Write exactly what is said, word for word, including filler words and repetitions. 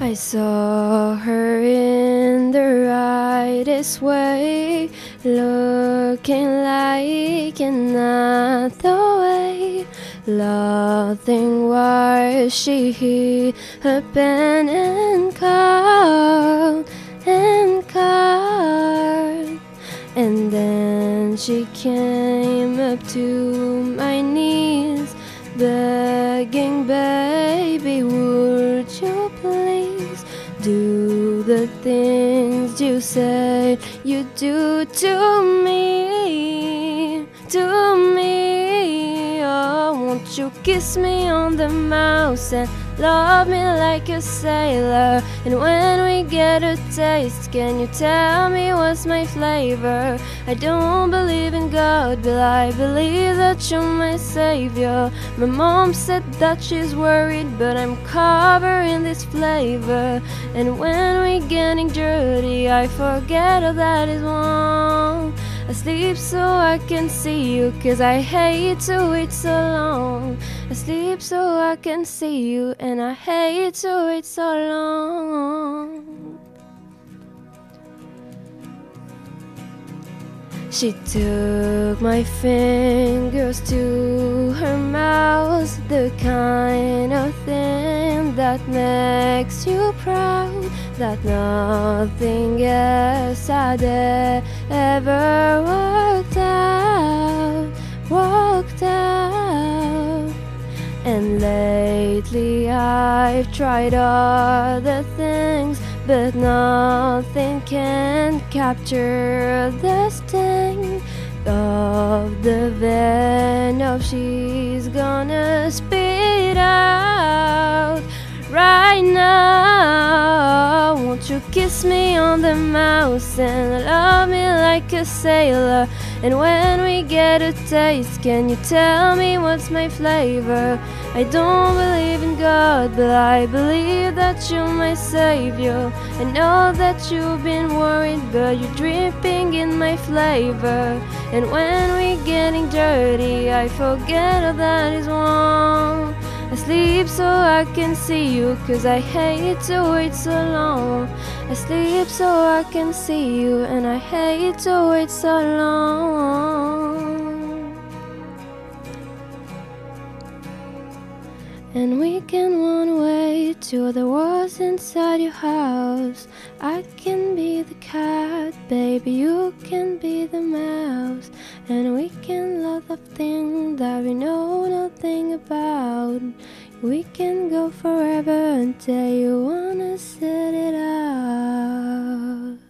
I saw her in the rightest way, looking like another way. Laughing while she hid her pen and called and called. And then she came up to my knees, begging, baby, would you please do the things you said you do to me, to me. Oh, won't you kiss me on the mouth and love me like a sailor? And when we get a taste, can you tell me what's my flavor? I don't believe in God, but I believe that you're my savior. My mom said that she's worried, but I'm covering this flavor. And when we're getting dirty, I forget all that is wrong. I sleep so I can see you, 'cause I hate to wait so long. I sleep so I can see you, and I hate to wait so long. She took my fingers to her mouth, the kind of thing that makes you proud, that nothing else had ever worked out, worked out. And lately I've tried other things, but nothing can capture the sting of the venom she's gonna spit out right now. Won't you kiss me on the mouth and love me like a sailor? And when we get a taste, can you tell me what's my flavor? I don't believe in God, but I believe that you're my savior. I know that you've been worried, but you're dripping in my flavor. And when we're getting dirty, I forget all that is wrong. I sleep so I can see you, 'cause I hate to wait so long. I sleep so I can see you, and I hate to wait so long. And we can run away to the walls inside your house. I can be the cat, baby, you can be the mouse. And we can love the thing that we know nothing about. We can go forever until you wanna sit it out.